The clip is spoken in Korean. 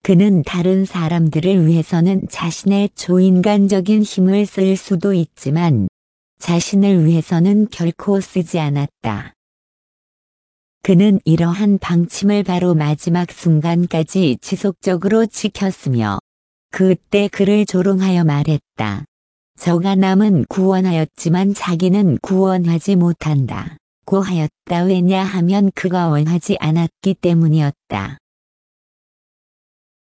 그는 다른 사람들을 위해서는 자신의 초인간적인 힘을 쓸 수도 있지만 자신을 위해서는 결코 쓰지 않았다. 그는 이러한 방침을 바로 마지막 순간까지 지속적으로 지켰으며 그때 그를 조롱하여 말했다. 저가 남은 구원하였지만 자기는 구원하지 못한다. 고 하였다. 왜냐하면 그가 원하지 않았기 때문이었다.